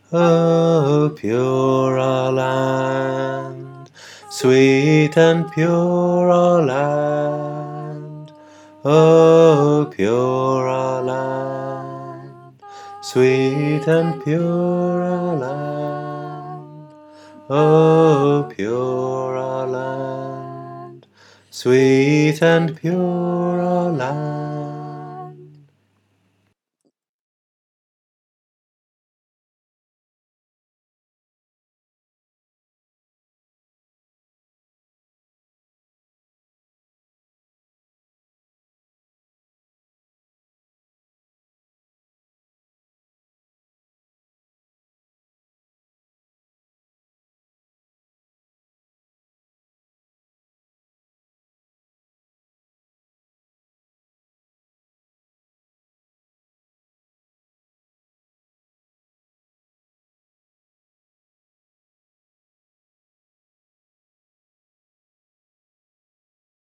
Oh, pure our land, sweet and pure our land. Oh, pure our land, sweet and pure our land. Oh, pure our land, sweet and pure our land.